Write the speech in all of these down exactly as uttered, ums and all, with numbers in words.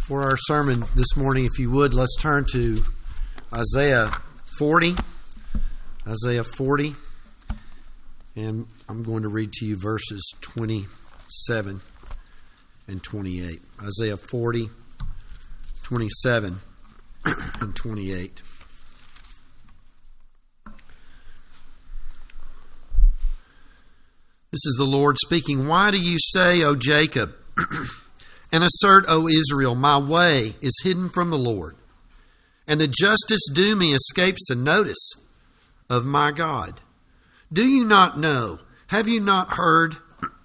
For our sermon this morning, if you would, let's turn to Isaiah forty. Isaiah forty. And I'm going to read to you verses twenty-seven and twenty-eight. Isaiah forty, twenty-seven and twenty-eight. This is the Lord speaking. Why do you say, O Jacob, and assert, O Israel, my way is hidden from the Lord, and the justice due me escapes the notice of my God? Do you not know? Have you not heard?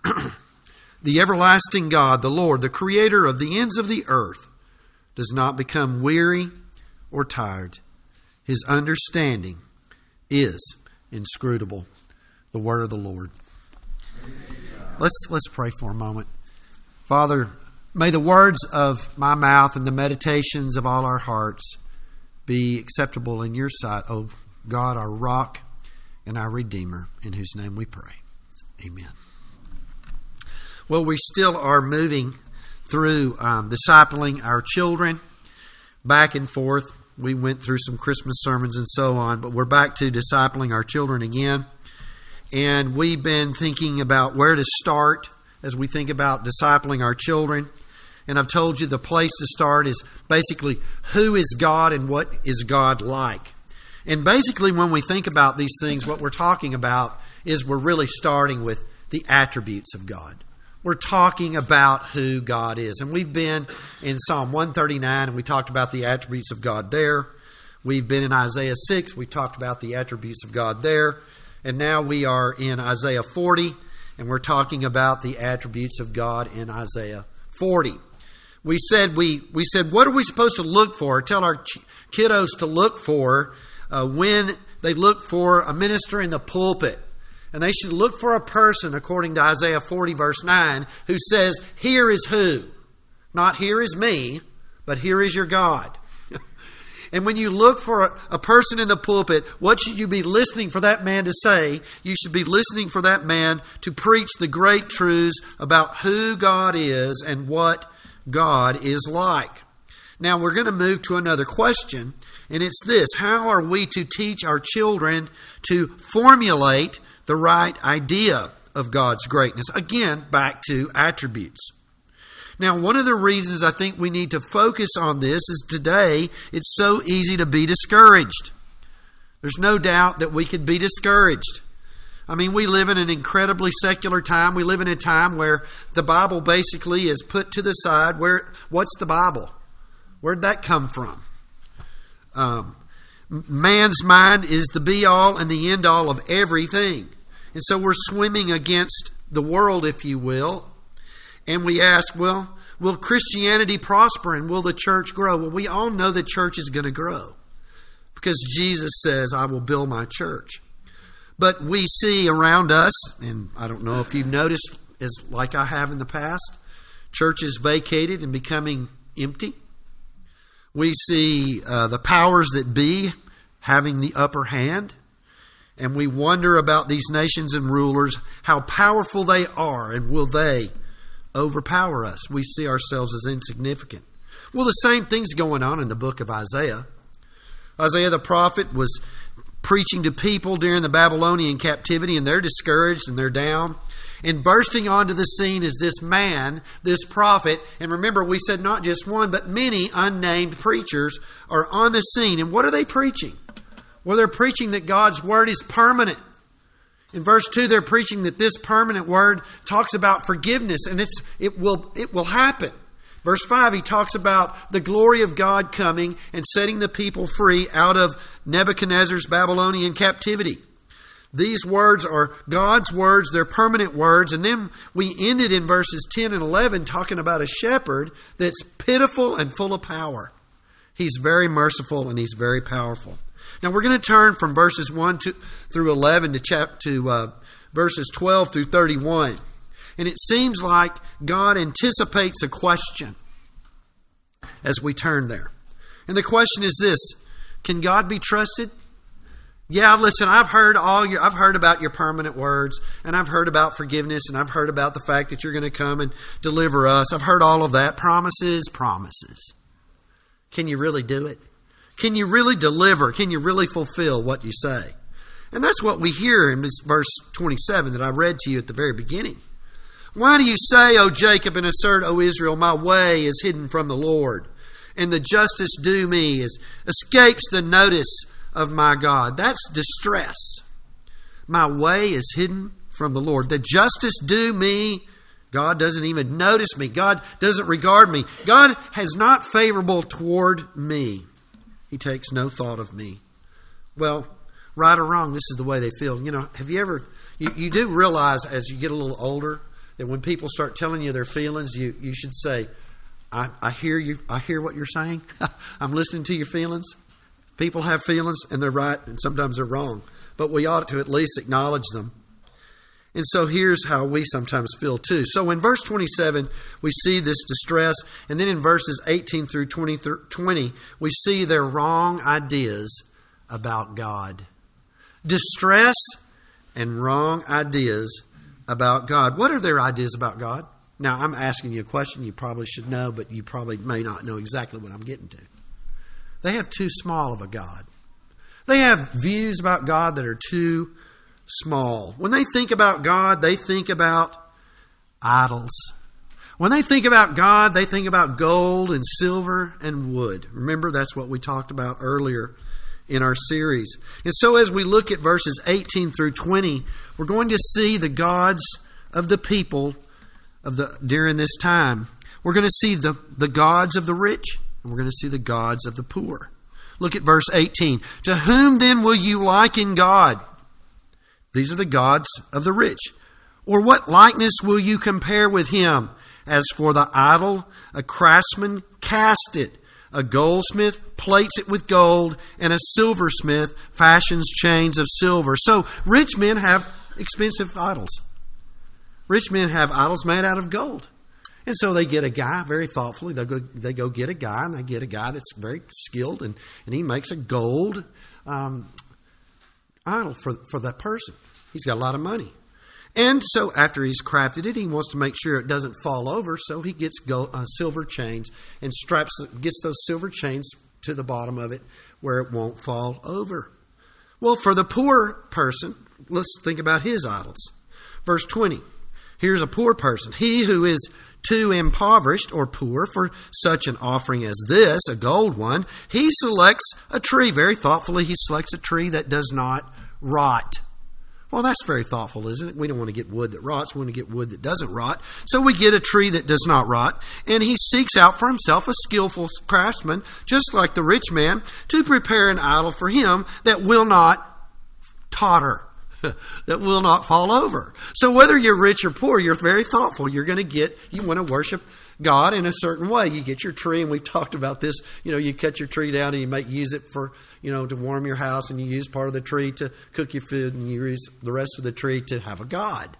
The everlasting God, the Lord, the creator of the ends of the earth, does not become weary or tired. His understanding is inscrutable. The word of the Lord. Let's let's pray for a moment. Father, may the words of my mouth and the meditations of all our hearts be acceptable in your sight, O God, our rock and our Redeemer, in whose name we pray. Amen. Well, we still are moving through um, discipling our children back and forth. We went through some Christmas sermons and so on, but we're back to discipling our children again. And we've been thinking about where to start as we think about discipling our children. And I've told you the place to start is basically who is God and what is God like. And basically when we think about these things, what we're talking about is we're really starting with the attributes of God. We're talking about who God is. And we've been in Psalm one thirty-nine and we talked about the attributes of God there. We've been in Isaiah six. We talked about the attributes of God there. And now we are in Isaiah forty, and we're talking about the attributes of God in Isaiah forty. We said, we, we said, what are we supposed to look for? Tell our ch- kiddos to look for uh, when they look for a minister in the pulpit. And they should look for a person, according to Isaiah forty, verse nine, who says, here is who? Not here is me, but here is your God. And when you look for a, a person in the pulpit, what should you be listening for that man to say? You should be listening for that man to preach the great truths about who God is and what God is like. Now we're going to move to another question, and it's this: how are we to teach our children to formulate the right idea of God's greatness? Again, back to attributes. Now, one of the reasons I think we need to focus on this is today it's so easy to be discouraged. There's no doubt that we could be discouraged. I mean, we live in an incredibly secular time. We live in a time where the Bible basically is put to the side. Where what's the Bible? Where'd that come from? Um, man's mind is the be-all and the end-all of everything. And so we're swimming against the world, if you will. And we ask, well, will Christianity prosper and will the church grow? Well, we all know the church is going to grow because Jesus says, I will build my church. But we see around us, and I don't know if you've noticed, as like I have in the past, churches vacated and becoming empty. We see uh, the powers that be having the upper hand. And we wonder about these nations and rulers, how powerful they are, and will they overpower us? We see ourselves as insignificant. Well, the same thing's going on in the book of Isaiah. Isaiah the prophet was preaching to people during the Babylonian captivity, and they're discouraged and they're down. And bursting onto the scene is this man, this prophet. And remember, we said not just one, but many unnamed preachers are on the scene. And what are they preaching? Well, they're preaching that God's word is permanent. In verse two, they're preaching that this permanent word talks about forgiveness, and it's it will it will happen. Verse five, he talks about the glory of God coming and setting the people free out of Nebuchadnezzar's Babylonian captivity. These words are God's words, they're permanent words. And then we ended in verses ten and eleven talking about a shepherd that's pitiful and full of power. He's very merciful and he's very powerful. Now we're going to turn from verses one to, through eleven to, chap, to uh, verses twelve through thirty-one. And it seems like God anticipates a question as we turn there. And the question is this: can God be trusted? Yeah, listen, I've heard all your, I've heard about your permanent words, and I've heard about forgiveness, and I've heard about the fact that you're going to come and deliver us. I've heard all of that. Promises, promises. Can you really do it? Can you really deliver? Can you really fulfill what you say? And that's what we hear in this verse twenty-seven that I read to you at the very beginning. Why do you say, O Jacob, and assert, O Israel, my way is hidden from the Lord, and the justice due me is escapes the notice of my God? That's distress. My way is hidden from the Lord. The justice due me, God doesn't even notice me. God doesn't regard me. God is not favorable toward me. He takes no thought of me. Well, right or wrong, this is the way they feel. You know, have you ever, you, you do realize as you get a little older that when people start telling you their feelings, you, you should say, I, I hear you, I hear what you're saying. I'm listening to your feelings. People have feelings, and they're right, and sometimes they're wrong. But we ought to at least acknowledge them. And so here's how we sometimes feel too. So in verse twenty-seven, we see this distress. And then in verses eighteen through twenty, we see their wrong ideas about God. Distress and wrong ideas about God. What are their ideas about God? Now, I'm asking you a question you probably should know, but you probably may not know exactly what I'm getting to. They have too small of a God. They have views about God that are too small. When they think about God, they think about idols. When they think about God, they think about gold and silver and wood. Remember, that's what we talked about earlier in our series. And so as we look at verses eighteen through twenty, we're going to see the gods of the people of the during this time. We're going to see the, the gods of the rich, and we're going to see the gods of the poor. Look at verse eighteen. To whom then will you liken God? These are the gods of the rich. Or what likeness will you compare with him? As for the idol, a craftsman cast it. A goldsmith plates it with gold, and a silversmith fashions chains of silver. So rich men have expensive idols. Rich men have idols made out of gold. And so they get a guy very thoughtfully. They go, they go get a guy, and they get a guy that's very skilled, and, and he makes a gold um, idol for, for that person. He's got a lot of money. And so after he's crafted it, he wants to make sure it doesn't fall over, so he gets gold, uh, silver chains and straps, gets those silver chains to the bottom of it where it won't fall over. Well, for the poor person, let's think about his idols. Verse twenty. Here's a poor person. He who is too impoverished or poor for such an offering as this, a gold one, he selects a tree. Very thoughtfully, he selects a tree that does not rot. Well, that's very thoughtful, isn't it? We don't want to get wood that rots. We want to get wood that doesn't rot. So we get a tree that does not rot. And he seeks out for himself a skillful craftsman, just like the rich man, to prepare an idol for him that will not totter, that will not fall over. So whether you're rich or poor, you're very thoughtful. You're going to get, you want to worship God in a certain way. You get your tree, and we've talked about this. You know, you cut your tree down and you make use it for, you know, to warm your house, and you use part of the tree to cook your food, and you use the rest of the tree to have a god.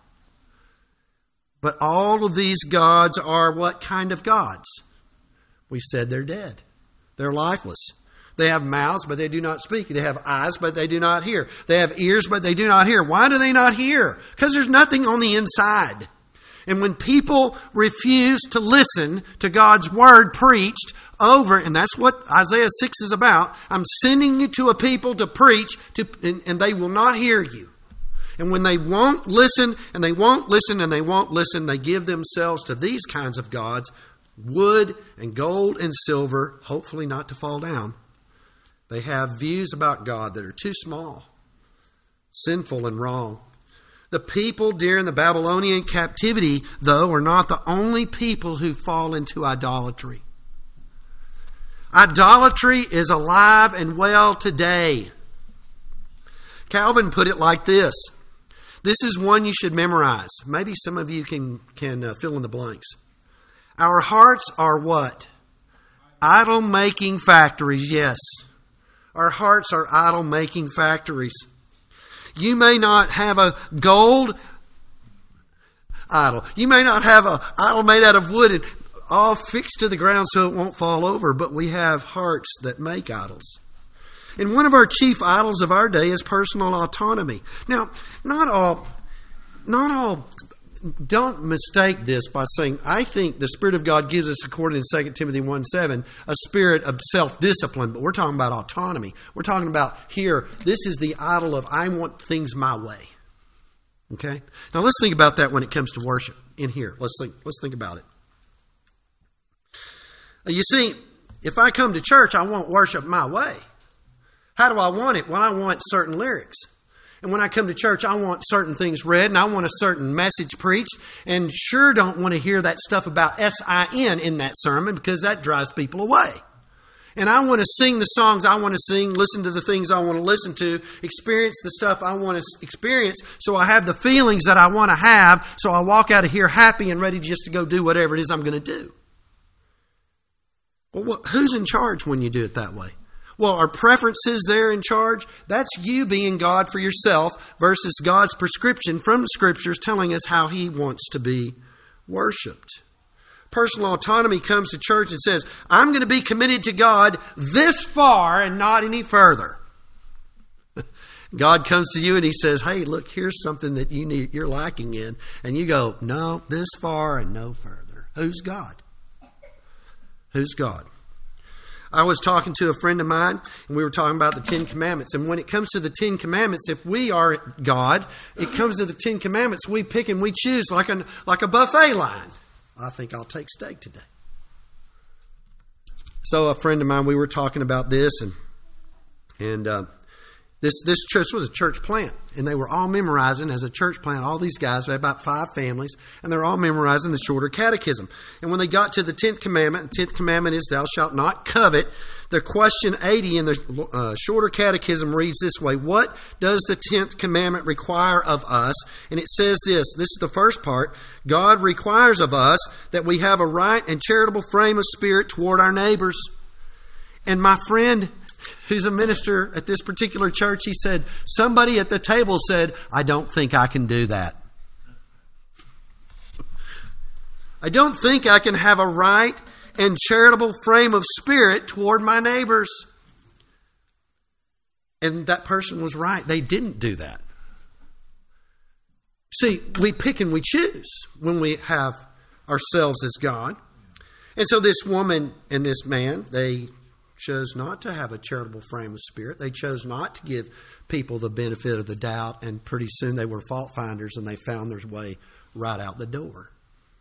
But all of these gods are what kind of gods? We said they're dead. They're lifeless. They have mouths, but they do not speak. They have eyes, but they do not hear. They have ears, but they do not hear. Why do they not hear? Because there's nothing on the inside. And when people refuse to listen to God's word preached over, and that's what Isaiah six is about, I'm sending you to a people to preach, to, and, and they will not hear you. And when they won't listen, and they won't listen, and they won't listen, they give themselves to these kinds of gods, wood and gold and silver, hopefully not to fall down. They have views about God that are too small, sinful and wrong. The people during the Babylonian captivity, though, are not the only people who fall into idolatry. Idolatry is alive and well today. Calvin put it like this. This is one you should memorize. Maybe some of you can, can uh, fill in the blanks. Our hearts are what? Idol-making factories, yes. Our hearts are idol-making factories. You may not have a gold idol. You may not have an idol made out of wood and all fixed to the ground so it won't fall over, but we have hearts that make idols. And one of our chief idols of our day is personal autonomy. Now, not all, not all, don't mistake this by saying, I think the Spirit of God gives us, according to Second Timothy one seven, a spirit of self-discipline, but we're talking about autonomy. We're talking about here, this is the idol of I want things my way. Okay? Now let's think about that when it comes to worship in here. Let's think, let's think about it. You see, if I come to church, I want worship my way. How do I want it? Well, I want certain lyrics. And when I come to church, I want certain things read, and I want a certain message preached, and sure don't want to hear that stuff about S I N in that sermon, because that drives people away. And I want to sing the songs I want to sing, listen to the things I want to listen to, experience the stuff I want to experience, so I have the feelings that I want to have, so I walk out of here happy and ready just to go do whatever it is I'm going to do. Well, who's in charge when you do it that way? Well, are preferences there in charge? That's you being God for yourself versus God's prescription from the Scriptures telling us how He wants to be worshipped. Personal autonomy comes to church and says, I'm going to be committed to God this far and not any further. God comes to you and He says, hey, look, here's something that you need, you're lacking in. And you go, no, this far and no further. Who's God? Who's God? I was talking to a friend of mine, and we were talking about the Ten Commandments. And when it comes to the Ten Commandments, if we are God, it comes to the Ten Commandments, we pick and we choose like a, like a buffet line. I think I'll take steak today. So a friend of mine, we were talking about this, and and uh, this this church was a church plant, and they were all memorizing as a church plant. All these guys, they had about five families, and they're all memorizing the Shorter Catechism. And when they got to the tenth commandment, the tenth commandment is, "Thou shalt not covet." The question eighty in the uh, Shorter Catechism reads this way: what does the tenth commandment require of us? And it says this, this is the first part: God requires of us that we have a right and charitable frame of spirit toward our neighbors. And my friend, who's a minister at this particular church, he said, somebody at the table said, I don't think I can do that. I don't think I can have a right and charitable frame of spirit toward my neighbors. And that person was right. They didn't do that. See, we pick and we choose when we have ourselves as God. And so this woman and this man, they chose not to have a charitable frame of spirit. They chose not to give people the benefit of the doubt. And pretty soon they were fault finders, and they found their way right out the door.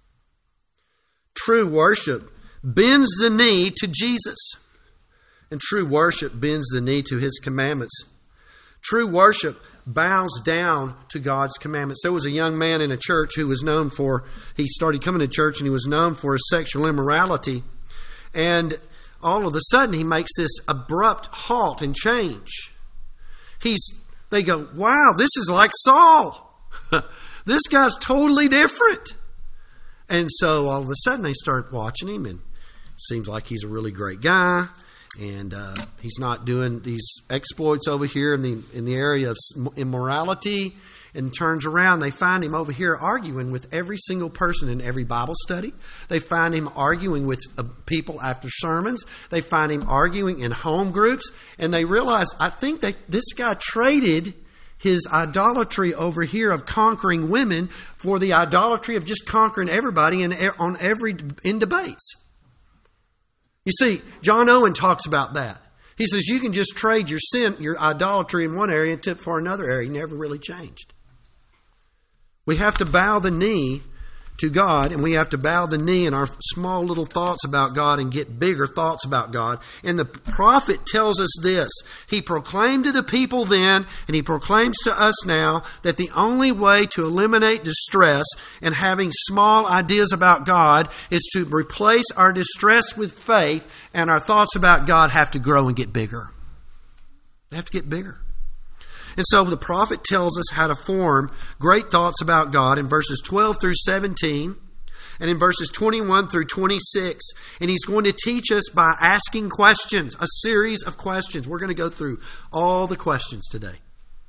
True worship bends the knee to Jesus. And true worship bends the knee to His commandments. True worship bows down to God's commandments. There was a young man in a church who was known for, he started coming to church and he was known for his sexual immorality. And all of a sudden he makes this abrupt halt and change. He's, they go, wow, this is like Saul. This guy's totally different. And so all of a sudden they start watching him, and it seems like he's a really great guy, and uh, he's not doing these exploits over here in the in the area of immorality. And turns around, they find him over here arguing with every single person in every Bible study. They find him arguing with uh, people after sermons. They find him arguing in home groups, and they realize, I think that this guy traded his idolatry over here of conquering women for the idolatry of just conquering everybody in, on every in debates. You see, John Owen talks about that. He says you can just trade your sin, your idolatry in one area for another area. You never really changed. We have to bow the knee to God, and we have to bow the knee in our small little thoughts about God and get bigger thoughts about God. And the prophet tells us this. He proclaimed to the people then, and he proclaims to us now, that the only way to eliminate distress and having small ideas about God is to replace our distress with faith, and our thoughts about God have to grow and get bigger. They have to get bigger. And so the prophet tells us how to form great thoughts about God in verses twelve through seventeen and in verses twenty-one through twenty-six. And he's going to teach us by asking questions, a series of questions. We're going to go through all the questions today.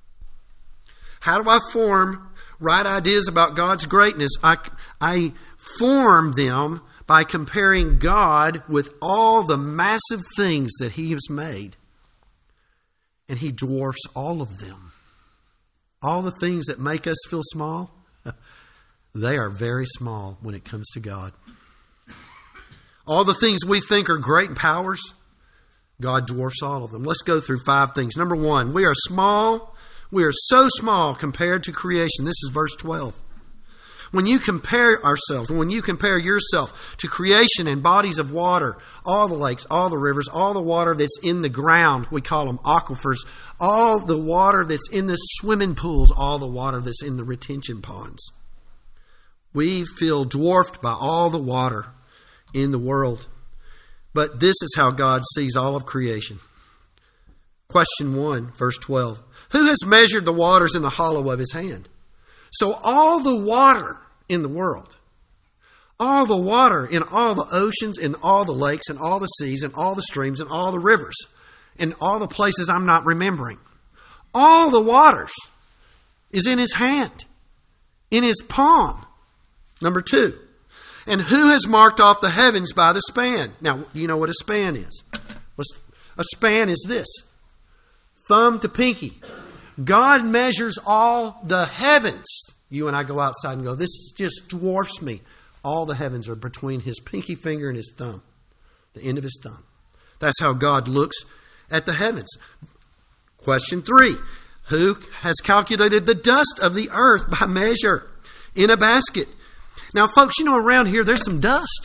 How do I form right ideas about God's greatness? I, I form them by comparing God with all the massive things that He has made. and He dwarfs all of them. All the things that make us feel small, they are very small when it comes to God. All the things we think are great powers, God dwarfs all of them. Let's go through five things. Number one, we are small. We are so small compared to creation. This is verse twelve. When you compare ourselves, when you compare yourself to creation and bodies of water, all the lakes, all the rivers, all the water that's in the ground, we call them aquifers, all the water that's in the swimming pools, all the water that's in the retention ponds, we feel dwarfed by all the water in the world. But this is how God sees all of creation. Question one, verse twelve. Who has measured the waters in the hollow of His hand? So all the water in the world, all the water in all the oceans and all the lakes and all the seas and all the streams and all the rivers and all the places I'm not remembering, all the waters is in His hand, in His palm. Number two, and who has marked off the heavens by the span? Now, you know what a span is. A span is this, thumb to pinky. God measures all the heavens. You and I go outside and go, this just dwarfs me. All the heavens are between His pinky finger and His thumb, the end of His thumb. That's how God looks at the heavens. Question three, who has calculated the dust of the earth by measure in a basket? Now, folks, you know, around here there's some dust.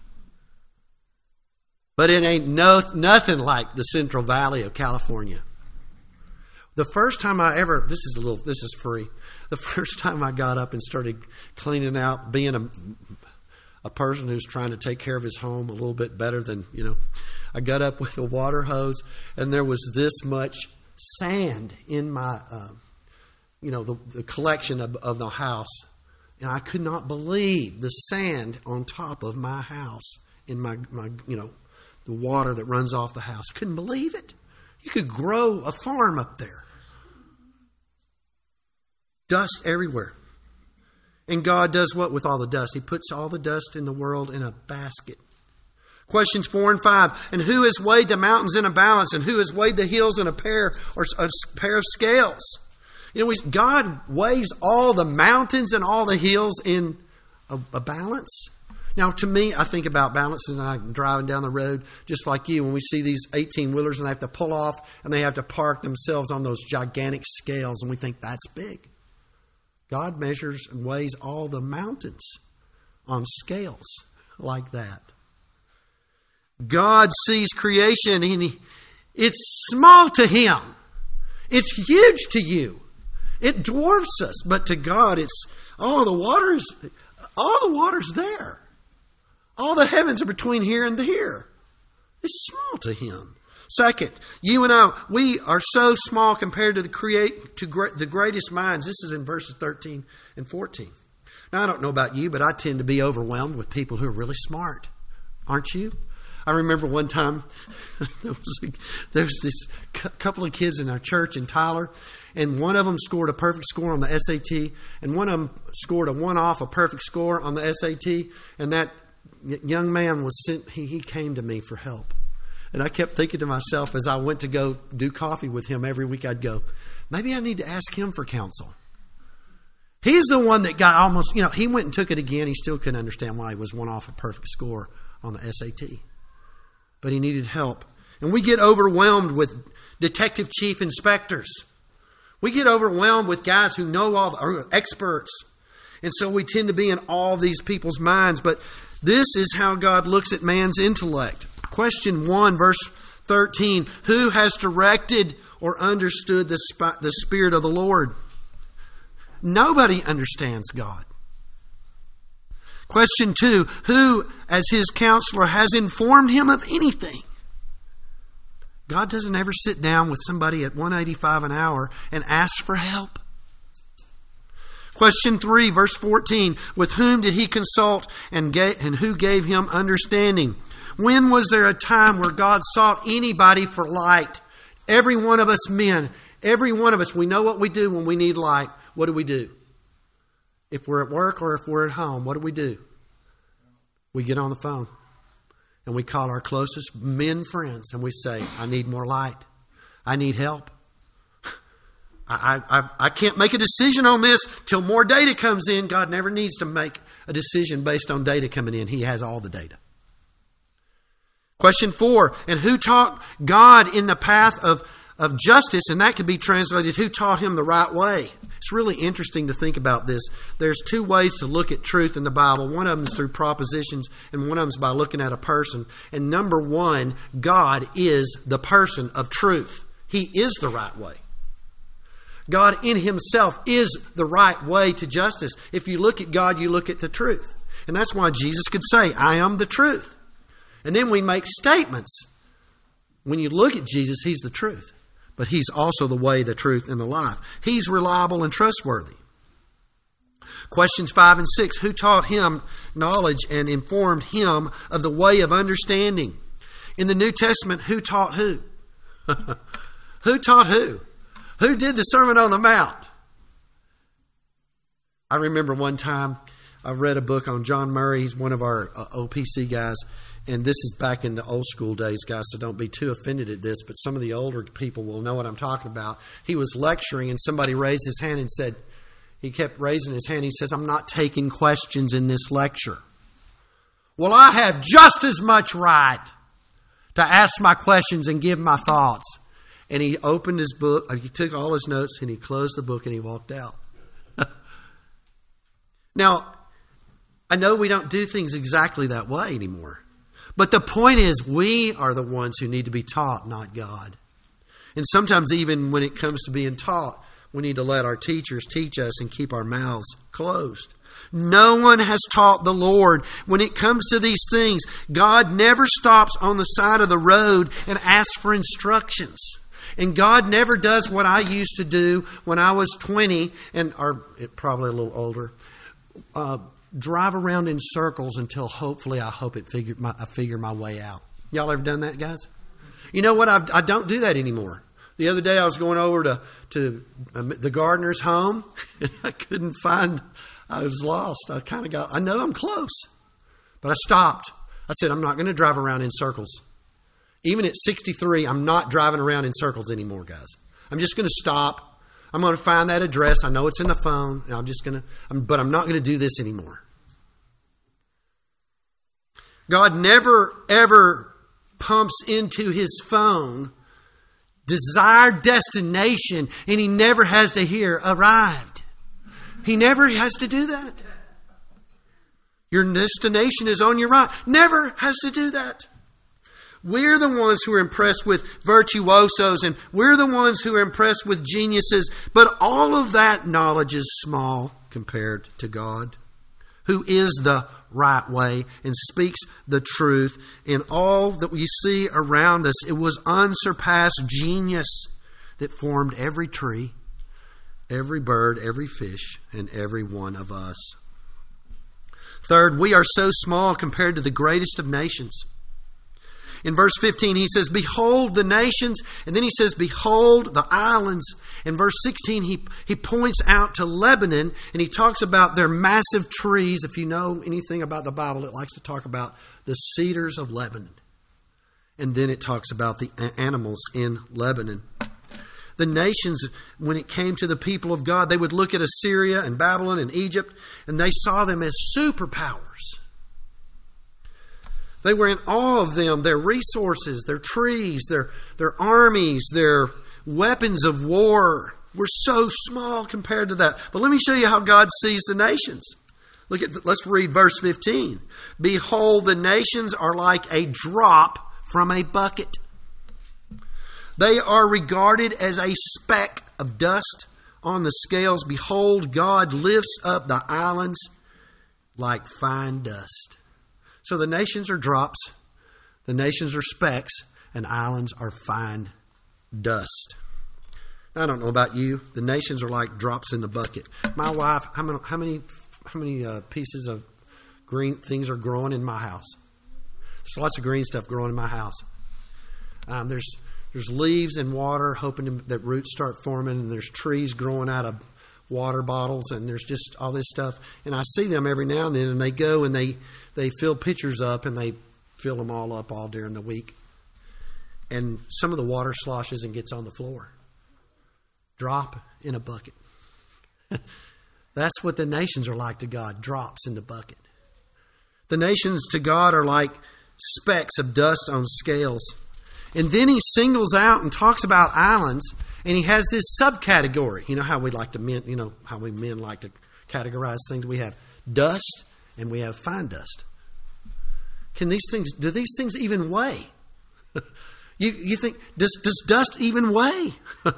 But it ain't no, nothing like the Central Valley of California. The first time I ever, this is a little, this is free. The first time I got up and started cleaning out, being a, a person who's trying to take care of his home a little bit better than, you know, I got up with a water hose and there was this much sand in my, uh, you know, the, the collection of, of the house. And I could not believe the sand on top of my house in my, my, you know, the water that runs off the house. Couldn't believe it. You could grow a farm up there. Dust everywhere. And God does what with all the dust? He puts all the dust in the world in a basket. Questions four and five. And who has weighed the mountains in a balance? And who has weighed the hills in a pair or a pair of scales? You know, God weighs all the mountains and all the hills in a, a balance. Now, to me, I think about balance and I'm driving down the road just like you when we see these eighteen-wheelers and they have to pull off and they have to park themselves on those gigantic scales and we think that's big. God measures and weighs all the mountains on scales like that. God sees creation and he, it's small to Him. It's huge to you. It dwarfs us. But to God, it's, oh, the water's, all the water's there. All the heavens are between here and here. It's small to Him. Second, you and I, we are so small compared to the create to great, the greatest minds. This is in verses thirteen and fourteen. Now, I don't know about you, but I tend to be overwhelmed with people who are really smart. Aren't you? I remember one time, there was, there was this couple of kids in our church in Tyler, and one of them scored a perfect score on the S A T, and one of them scored a one-off, a perfect score on the S A T, and that young man was sent, he, he came to me for help. And I kept thinking to myself as I went to go do coffee with him every week, I'd go, maybe I need to ask him for counsel. He's the one that got almost, you know, he went and took it again. He still couldn't understand why he was one off a perfect score on the S A T. But he needed help. And we get overwhelmed with detective chief inspectors. We get overwhelmed with guys who know all the are experts. And so we tend to be in all these people's minds. But this is how God looks at man's intellect. Question one, verse thirteen. Who has directed or understood the, sp- the Spirit of the Lord? Nobody understands God. Question two. Who, as His counselor, has informed Him of anything? God doesn't ever sit down with somebody at one eighty-five an hour and ask for help. Question three, verse fourteen. With whom did He consult and, gave, and who gave Him understanding? When was there a time where God sought anybody for light? Every one of us men, every one of us, we know what we do when we need light. What do we do? If we're at work or if we're at home, what do we do? We get on the phone and we call our closest men friends and we say, I need more light. I need help. I, I, I can't make a decision on this till more data comes in. God never needs to make a decision based on data coming in. He has all the data. Question four, and who taught God in the path of, of justice? And that could be translated, who taught him the right way? It's really interesting to think about this. There's two ways to look at truth in the Bible. One of them is through propositions, and one of them is by looking at a person. And number one, God is the person of truth. He is the right way. God in himself is the right way to justice. If you look at God, you look at the truth. And that's why Jesus could say, I am the truth. And then we make statements. When you look at Jesus, he's the truth. But he's also the way, the truth, and the life. He's reliable and trustworthy. Questions five and six. Who taught him knowledge and informed him of the way of understanding? In the New Testament, who taught who? Who taught who? Who did the Sermon on the Mount? I remember one time I read a book on John Murray. He's one of our uh, O P C guys. And this is back in the old school days, guys, so don't be too offended at this, but some of the older people will know what I'm talking about. He was lecturing and somebody raised his hand and said, he kept raising his hand. He says, I'm not taking questions in this lecture. Well, I have just as much right to ask my questions and give my thoughts. And he opened his book, he took all his notes and he closed the book and he walked out. Now, I know we don't do things exactly that way anymore. But the point is, we are the ones who need to be taught, not God. And sometimes even when it comes to being taught, we need to let our teachers teach us and keep our mouths closed. No one has taught the Lord. When it comes to these things, God never stops on the side of the road and asks for instructions. And God never does what I used to do when I was twenty, and or probably a little older, uh, drive around in circles until hopefully I hope it figured my, I figure my way out. Y'all ever done that, guys? You know what? I've, I don't do that anymore. The other day I was going over to, to the gardener's home and I couldn't find, I was lost. I kind of got, I know I'm close, but I stopped. I said, I'm not going to drive around in circles. Even at sixty-three, I'm not driving around in circles anymore, guys. I'm just going to stop. I'm going to find that address. I know it's in the phone. And I'm just going to, I'm, but I'm not going to do this anymore. God never, ever pumps into his phone desired destination, and he never has to hear arrived. He never has to do that. Your destination is on your right. Never has to do that. We're the ones who are impressed with virtuosos, and we're the ones who are impressed with geniuses. But all of that knowledge is small compared to God, who is the right way and speaks the truth. In all that we see around us, it was unsurpassed genius that formed every tree, every bird, every fish, and every one of us. Third, we are so small compared to the greatest of nations. In verse fifteen, he says, behold the nations. And then he says, behold the islands. In verse sixteen, he, he points out to Lebanon and he talks about their massive trees. If you know anything about the Bible, it likes to talk about the cedars of Lebanon. And then it talks about the animals in Lebanon. The nations, when it came to the people of God, they would look at Assyria and Babylon and Egypt, and they saw them as superpowers. They were in awe of them, their resources, their trees, their, their armies, their weapons of war were so small compared to that. But let me show you how God sees the nations. Look at, let's read verse fifteen. Behold, the nations are like a drop from a bucket. They are regarded as a speck of dust on the scales. Behold, God lifts up the islands like fine dust. So the nations are drops, the nations are specks, and islands are fine dust. I don't know about you. The nations are like drops in the bucket. My wife, how many how many, how many uh, pieces of green things are growing in my house? There's lots of green stuff growing in my house. Um, there's there's leaves and water, hoping to, that roots start forming, and there's trees growing out of water bottles, and there's just all this stuff. And I see them every now and then, and they go and they, they fill pitchers up, and they fill them all up all during the week. And some of the water sloshes and gets on the floor. Drop in a bucket. That's what the nations are like to God, drops in the bucket. The nations to God are like specks of dust on scales. And then he singles out and talks about islands, and he has this subcategory. You know how we like to men, you know how we men like to categorize things. We have dust and we have fine dust. Can these things? Do these things even weigh? you you think does does dust even weigh?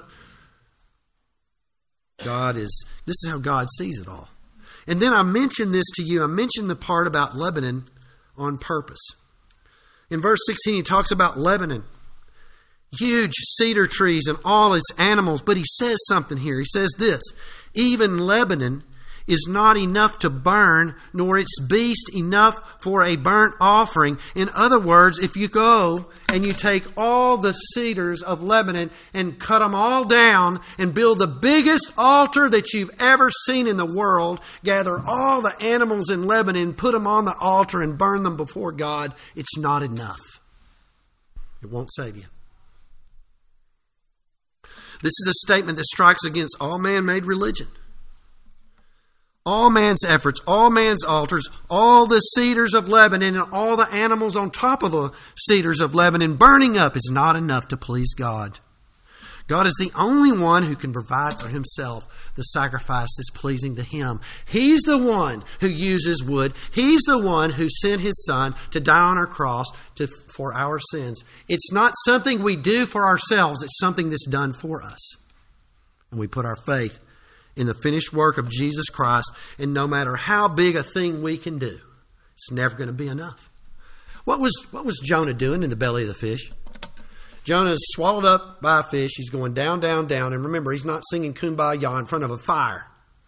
God is. This is how God sees it all. And then I mentioned this to you. I mentioned the part about Lebanon on purpose. In verse sixteen, he talks about Lebanon. Huge cedar trees and all its animals. But he says something here. He says this: even Lebanon is not enough to burn, nor its beast enough for a burnt offering. In other words, if you go and you take all the cedars of Lebanon and cut them all down and build the biggest altar that you've ever seen in the world, gather all the animals in Lebanon, put them on the altar and burn them before God, it's not enough. It won't save you. This is a statement that strikes against all man-made religion. All man's efforts, all man's altars, all the cedars of Lebanon and all the animals on top of the cedars of Lebanon burning up is not enough to please God. God is the only one who can provide for himself the sacrifice that's pleasing to him. He's the one who uses wood. He's the one who sent his son to die on our cross to, for our sins. It's not something we do for ourselves. It's something that's done for us. And we put our faith in the finished work of Jesus Christ, and no matter how big a thing we can do, it's never going to be enough. What was what was Jonah doing in the belly of the fish? Jonah is swallowed up by a fish. He's going down, down, down. And remember, he's not singing Kumbaya in front of a fire.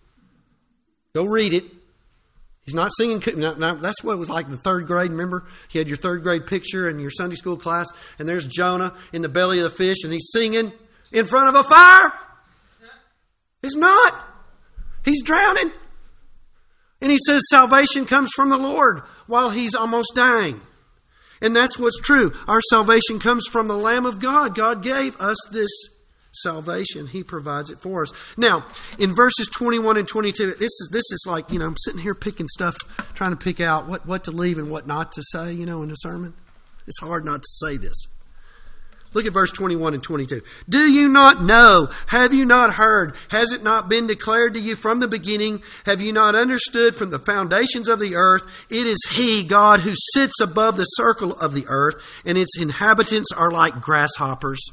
Go read it. He's not singing. Now, now, that's what it was like in the third grade. Remember, you had your third grade picture in your Sunday school class, and there's Jonah in the belly of the fish, and he's singing in front of a fire. He's not. He's drowning. And he says salvation comes from the Lord while he's almost dying. And that's what's true. Our salvation comes from the Lamb of God. God gave us this salvation. He provides it for us. Now, in verses twenty-one and twenty-two, this is this is like, you know, I'm sitting here picking stuff, trying to pick out what, what to leave and what not to say, you know, in a sermon. It's hard not to say this. Look at verse twenty-one and twenty-two. Do you not know? Have you not heard? Has it not been declared to you from the beginning? Have you not understood from the foundations of the earth? It is He, God, who sits above the circle of the earth, and its inhabitants are like grasshoppers,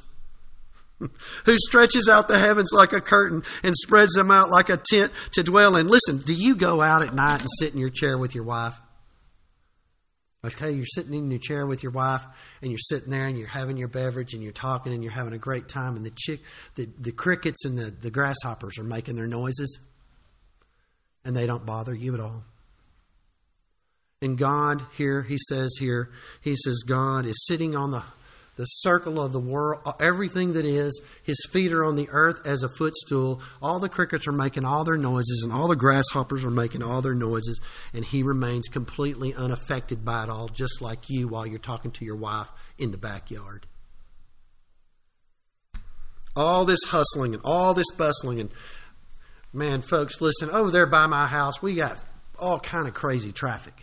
who stretches out the heavens like a curtain and spreads them out like a tent to dwell in. Listen, do you go out at night and sit in your chair with your wife? Okay, you're sitting in your chair with your wife, and you're sitting there, and you're having your beverage, and you're talking, and you're having a great time, and the chick, the, the crickets and the, the grasshoppers are making their noises, and they don't bother you at all. And God here, he says here, he says God is sitting on the, the circle of the world, everything that is. His feet are on the earth as a footstool. All the crickets are making all their noises, and all the grasshoppers are making all their noises, and he remains completely unaffected by it all, just like you while you're talking to your wife in the backyard. All this hustling and all this bustling, and man, folks, listen, over there by my house, we got all kind of crazy traffic.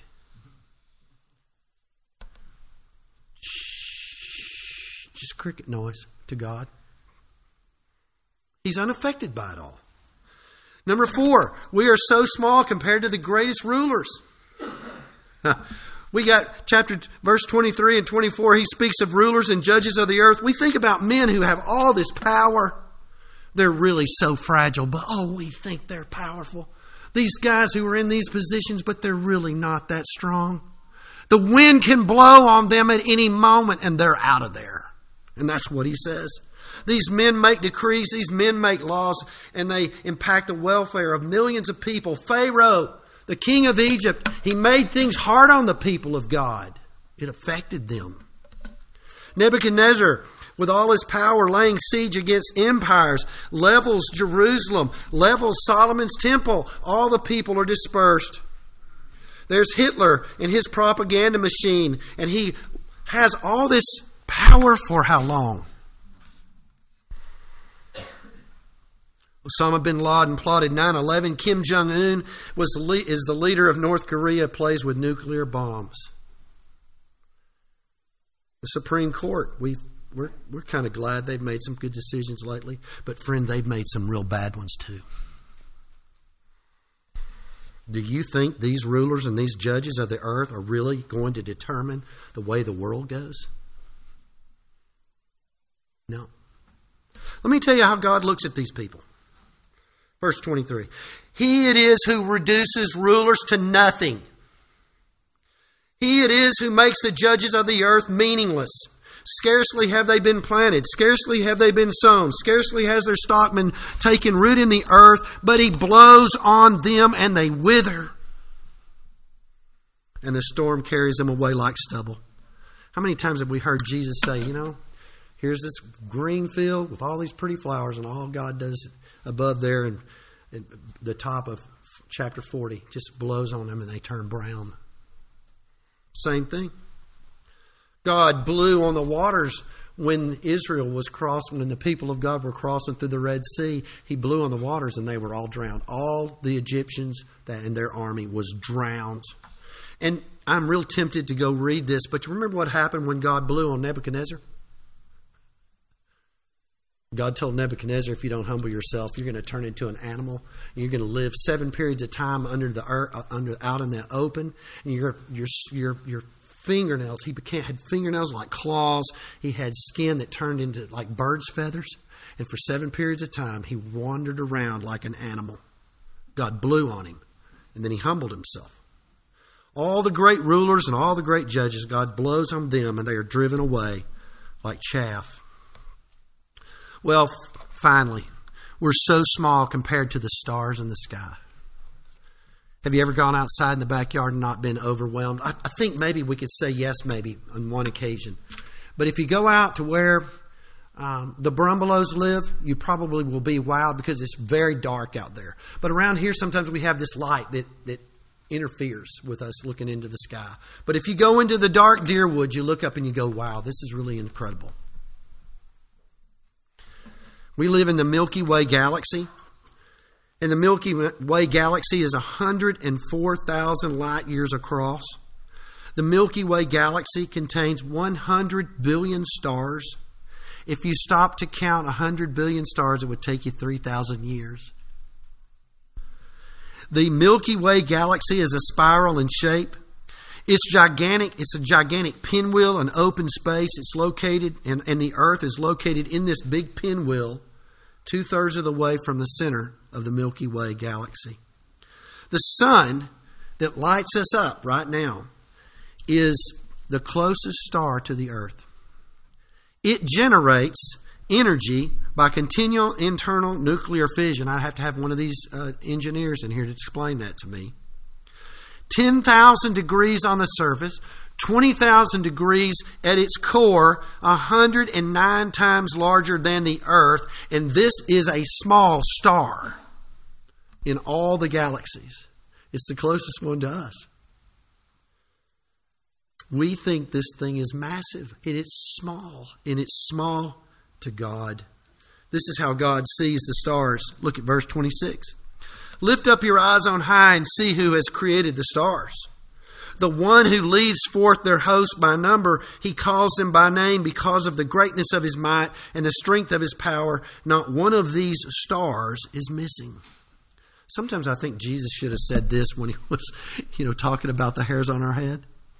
Just cricket noise to God. He's unaffected by it all. Number four, we are so small compared to the greatest rulers. We got chapter verse twenty-three and twenty-four. He speaks of rulers and judges of the earth. We think about men who have all this power. They're really so fragile, but oh, we think they're powerful. These guys who are in these positions, but they're really not that strong. The wind can blow on them at any moment and they're out of there. And that's what he says. These men make decrees, these men make laws, and they impact the welfare of millions of people. Pharaoh, the king of Egypt, he made things hard on the people of God. It affected them. Nebuchadnezzar, with all his power, laying siege against empires, levels Jerusalem, levels Solomon's temple. All the people are dispersed. There's Hitler and his propaganda machine, and he has all this power for how long? Osama bin Laden plotted nine eleven. Kim Jong-un was the le- is the leader of North Korea, plays with nuclear bombs. The Supreme Court, we've, we're, we're kind of glad they've made some good decisions lately. But friend, they've made some real bad ones too. Do you think these rulers and these judges of the earth are really going to determine the way the world goes? No. Let me tell you how God looks at these people. Verse twenty-three. He it is who reduces rulers to nothing. He it is who makes the judges of the earth meaningless. Scarcely have they been planted. Scarcely have they been sown. Scarcely has their stockman taken root in the earth. But he blows on them and they wither. And the storm carries them away like stubble. How many times have we heard Jesus say, you know, here's this green field with all these pretty flowers, and all God does above there and the top of chapter forty just blows on them and they turn brown. Same thing. God blew on the waters when Israel was crossing, when the people of God were crossing through the Red Sea. He blew on the waters and they were all drowned. All the Egyptians that in their army was drowned. And I'm real tempted to go read this, but you remember what happened when God blew on Nebuchadnezzar? God told Nebuchadnezzar, if you don't humble yourself, you're going to turn into an animal. You're going to live seven periods of time under the earth, under out in the open. And your your your your fingernails, he became had fingernails like claws. He had skin that turned into like birds' feathers. And for seven periods of time, he wandered around like an animal. God blew on him, and then he humbled himself. All the great rulers and all the great judges, God blows on them, and they are driven away like chaff. Well, finally, we're so small compared to the stars in the sky. Have you ever gone outside in the backyard and not been overwhelmed? I, I think maybe we could say yes, maybe, on one occasion. But if you go out to where um, the Brumbelows live, you probably will be wowed because it's very dark out there. But around here, sometimes we have this light that, that interferes with us looking into the sky. But if you go into the dark deer woods, you look up and you go, wow, this is really incredible. We live in the Milky Way galaxy. And the Milky Way galaxy is one hundred four thousand light years across. The Milky Way galaxy contains one hundred billion stars. If you stop to count one hundred billion stars, it would take you three thousand years. The Milky Way galaxy is a spiral in shape. It's gigantic. It's a gigantic pinwheel, an open space. It's located, and, and the Earth is located in this big pinwheel, two-thirds of the way from the center of the Milky Way galaxy. The sun that lights us up right now is the closest star to the Earth. It generates energy by continual internal nuclear fission. I'd have to have one of these uh, engineers in here to explain that to me. ten thousand degrees on the surface, twenty thousand degrees at its core, one hundred nine times larger than the Earth, and this is a small star in all the galaxies. It's the closest one to us. We think this thing is massive. It is small, and it's small to God. This is how God sees the stars. Look at verse twenty-six. Lift up your eyes on high and see who has created the stars. The one who leads forth their host by number, he calls them by name because of the greatness of his might and the strength of his power. Not one of these stars is missing. Sometimes I think Jesus should have said this when he was, you know, talking about the hairs on our head.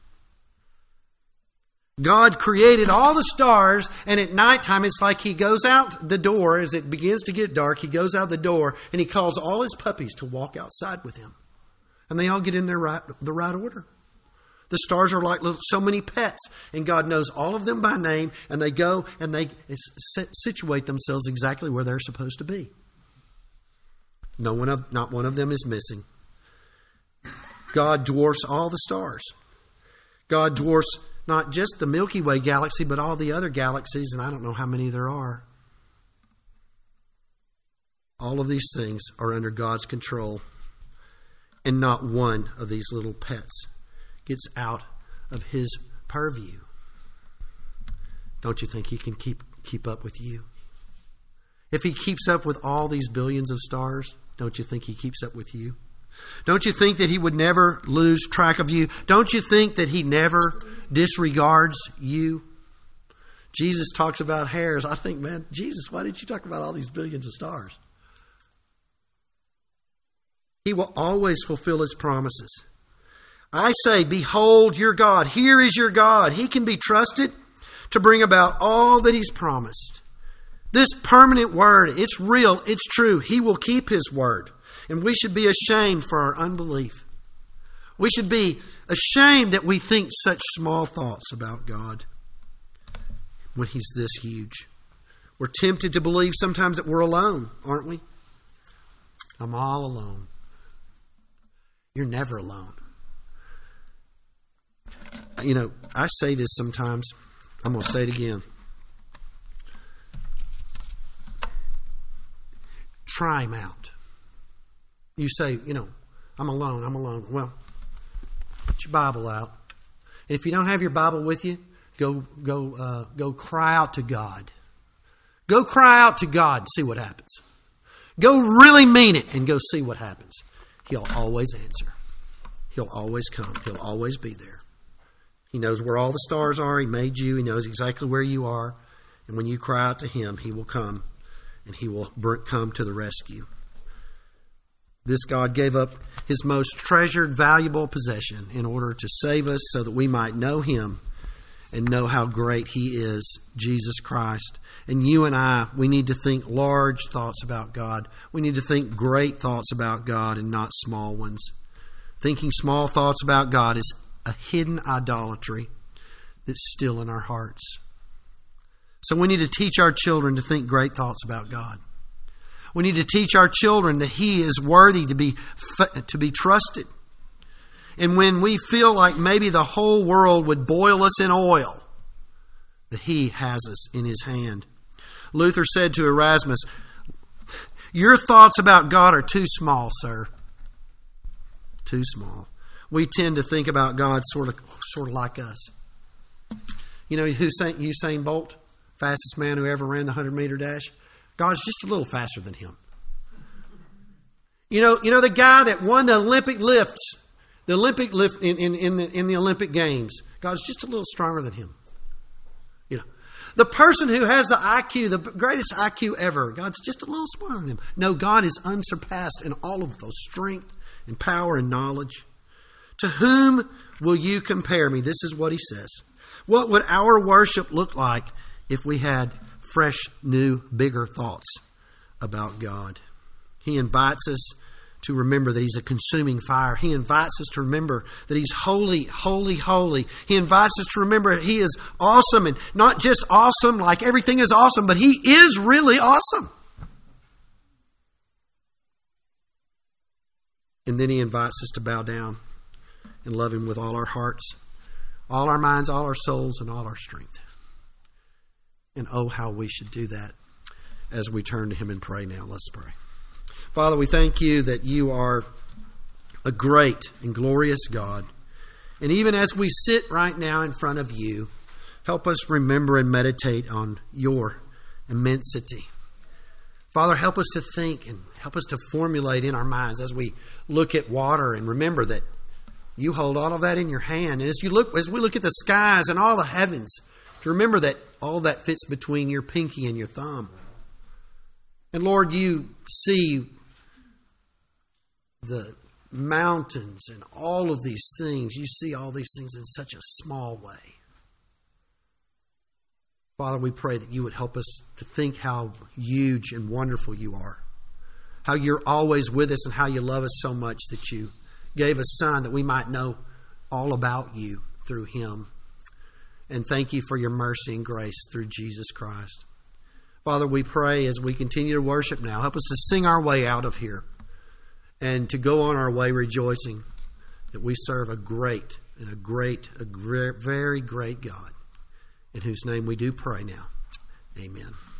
God created all the stars, and at nighttime it's like he goes out the door as it begins to get dark. He goes out the door and he calls all his puppies to walk outside with him. And they all get in their right, the right order. The stars are like little, so many pets, and God knows all of them by name, and they go and they situate themselves exactly where they're supposed to be. No one of, not one of them is missing. God dwarfs all the stars. God dwarfs not just the Milky Way galaxy, but all the other galaxies, and I don't know how many there are. All of these things are under God's control, and not one of these little pets gets out of his purview. Don't you think he can keep keep up with you? If He keeps up with all these billions of stars, don't you think He keeps up with you? Don't you think that He would never lose track of you? Don't you think that He never disregards you? Jesus talks about hairs. I think, man, Jesus, why didn't you talk about all these billions of stars? He will always fulfill His promises. I say, behold your God. Here is your God. He can be trusted to bring about all that He's promised. This permanent word, it's real, it's true. He will keep His word. And we should be ashamed for our unbelief. We should be ashamed that we think such small thoughts about God when He's this huge. We're tempted to believe sometimes that we're alone, aren't we? I'm all alone. You're never alone. You know, I say this sometimes. I'm going to say it again. Try Him out. You say, you know, I'm alone, I'm alone. Well, get your Bible out. And if you don't have your Bible with you, go go uh, go cry out to God. Go cry out to God and see what happens. Go really mean it and go see what happens. He'll always answer. He'll always come. He'll always be there. He knows where all the stars are. He made you. He knows exactly where you are. And when you cry out to Him, He will come and He will come to the rescue. This God gave up His most treasured, valuable possession in order to save us so that we might know Him and know how great He is, Jesus Christ. And you and I, we need to think large thoughts about God. We need to think great thoughts about God and not small ones. Thinking small thoughts about God is a hidden idolatry that's still in our hearts. So we need to teach our children to think great thoughts about God. We need to teach our children that He is worthy to be to be trusted. And when we feel like maybe the whole world would boil us in oil, that He has us in His hand. Luther said to Erasmus, "Your thoughts about God are too small, sir. Too small." We tend to think about God sort of sort of like us. You know, Usain, Usain Bolt, fastest man who ever ran the hundred-meter dash. God's just a little faster than him. You know, you know the guy that won the Olympic lifts, the Olympic lift in, in, in the in the Olympic Games. God's just a little stronger than him. You know, the person who has the I Q, the greatest I Q ever, God's just a little smarter than him. No, God is unsurpassed in all of those strength and power and knowledge. To whom will you compare me? This is what he says. What would our worship look like if we had fresh, new, bigger thoughts about God? He invites us to remember that He's a consuming fire. He invites us to remember that He's holy, holy, holy. He invites us to remember He is awesome, and not just awesome like everything is awesome, but He is really awesome. And then He invites us to bow down and love Him with all our hearts, all our minds, all our souls, and all our strength. And oh, how we should do that as we turn to Him and pray now. Let's pray. Father, we thank You that You are a great and glorious God. And even as we sit right now in front of You, help us remember and meditate on Your immensity. Father, help us to think and help us to formulate in our minds as we look at water and remember that You hold all of that in Your hand. And as you look, as we look at the skies and all the heavens, to remember that all that fits between Your pinky and Your thumb. And Lord, You see the mountains and all of these things. You see all these things in such a small way. Father, we pray that You would help us to think how huge and wonderful You are. How You're always with us and how You love us so much that You gave a Son that we might know all about You through Him. And thank You for Your mercy and grace through Jesus Christ. Father, we pray as we continue to worship now, help us to sing our way out of here and to go on our way rejoicing that we serve a great and a great, a great, very great God, in whose name we do pray now. Amen.